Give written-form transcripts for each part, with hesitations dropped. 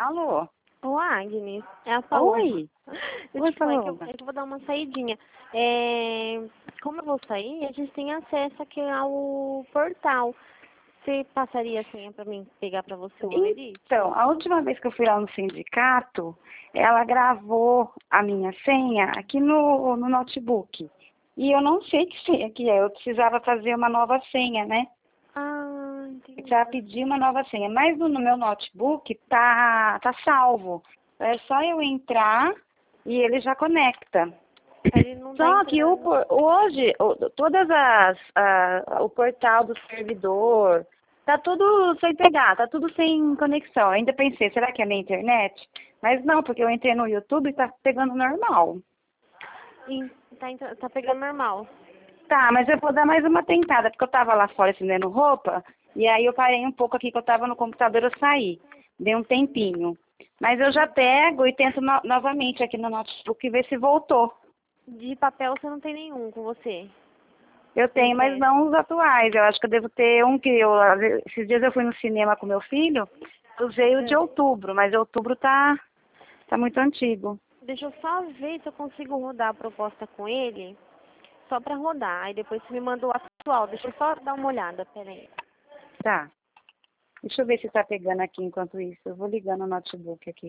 Alô? Ô, Agnes, é a Paloma. Oi. Eu Oi, te falei que Paloma. eu vou dar uma saidinha. Como eu vou sair, a gente tem acesso aqui ao portal. Você passaria a senha pra mim pegar pra você o Olerite? Então, a última vez que eu fui lá no sindicato, ela gravou a minha senha aqui no notebook. E eu não sei que senha que é. Eu precisava fazer uma nova senha, né? Ah, entendi. Já pedi uma nova senha. Mas no meu notebook tá salvo. É só eu entrar e ele já conecta. Ele não tá Só que entrando. hoje, o portal do servidor, tá tudo sem pegar, tá tudo sem conexão. Eu ainda pensei, será que é minha internet? Mas não, porque eu entrei no YouTube e tá pegando normal. Tá pegando normal. Tá, mas eu vou dar mais uma tentada, porque eu tava lá fora estendendo roupa, e aí eu parei um pouco aqui que eu tava no computador, eu saí. Dei um tempinho. Mas eu já pego e tento novamente aqui no notebook e ver se voltou. De papel você não tem nenhum com você? Eu tenho, mas Impresso. não os atuais. Eu acho que eu devo ter um que esses dias eu fui no cinema com meu filho, usei o de outubro, mas outubro tá muito antigo. Deixa eu só ver se eu consigo rodar a proposta com ele. Só pra rodar. Aí depois você me manda o atual. Deixa eu só dar uma olhada, peraí. Tá. Deixa eu ver se tá pegando aqui enquanto isso. Eu vou ligando o notebook aqui.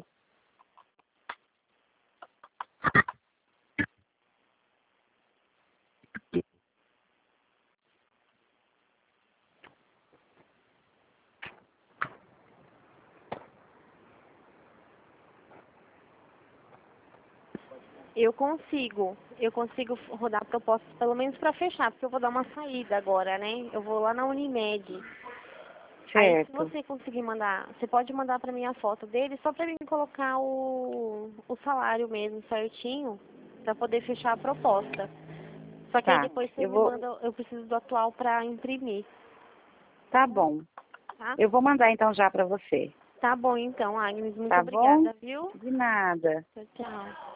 Eu consigo rodar a proposta pelo menos pra fechar, porque eu vou dar uma saída agora, né? Eu vou lá na Unimed. Aí se Certo. você conseguir mandar, você pode mandar pra mim a foto dele, só pra mim colocar o salário mesmo certinho, pra poder fechar a proposta. Só que aí Tá. depois você Eu me vou. manda, eu preciso do atual pra imprimir, Tá bom. tá? Eu vou mandar então já pra você. Tá bom então, Agnes, muito Tá bom? obrigada, viu? De nada. Tchau, tchau.